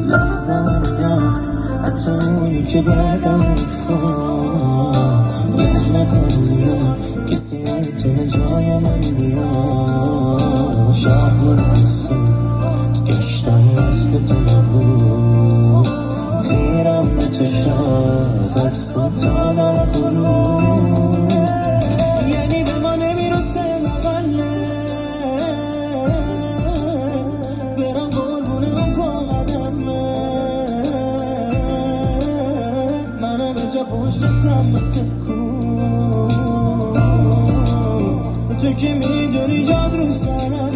لحظه میاد حتی اونی که بعدم افتاد گرج نکن میاد کسی نمیتونه جای من بیاد شهر رسون گشتم مثل تو نبود تیرم به چشم دست و تا در غروب یعنی به ما نمیرسه مقله برم قربونه اون پا قدمه منم به جا پشتتم مثل کو تو که میدونی جاد رو سرم